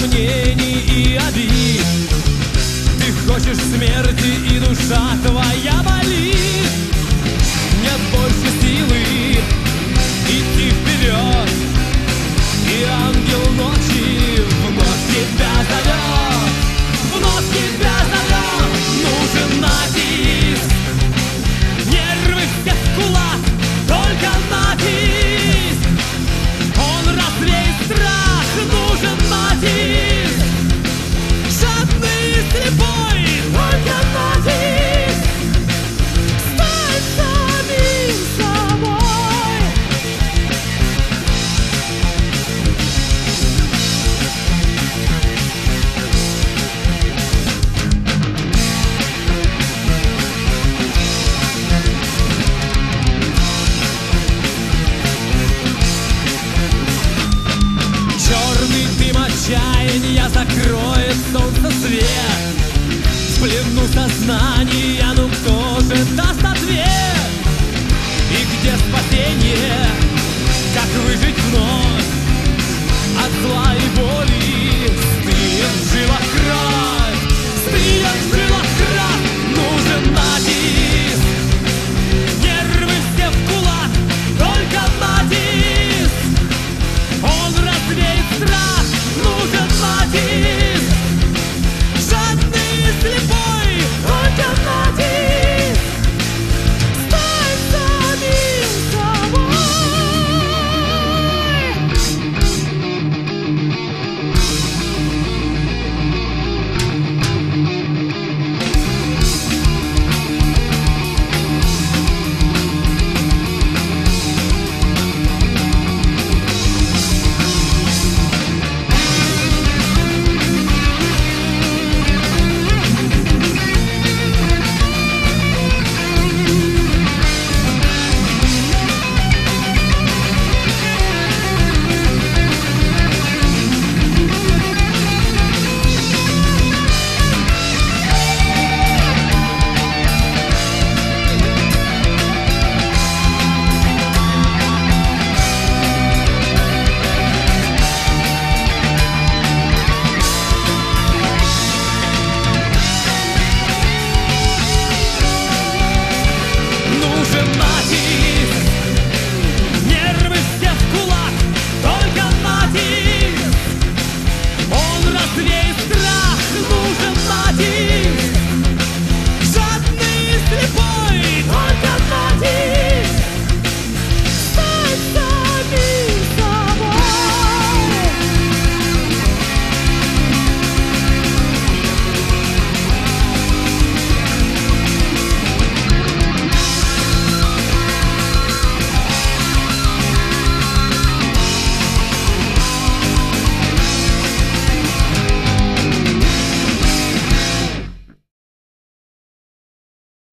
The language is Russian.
сомнений и обид. Ты хочешь смерти, и душа твоя болит. Нет больше силы идти вперед, и ангел ночи вновь тебя зовет, вновь тебя зовет. Нужен натиск, нервы все в кулак, только натиск. Он развеет страх, нужен натиск. Жадный и слепой, только натиск. Стань самим собой. Черный дым отчаяния закроет солнце свет. В плену сознания, ну кто же даст ответ? И где спасение? Как выжить вновь от зла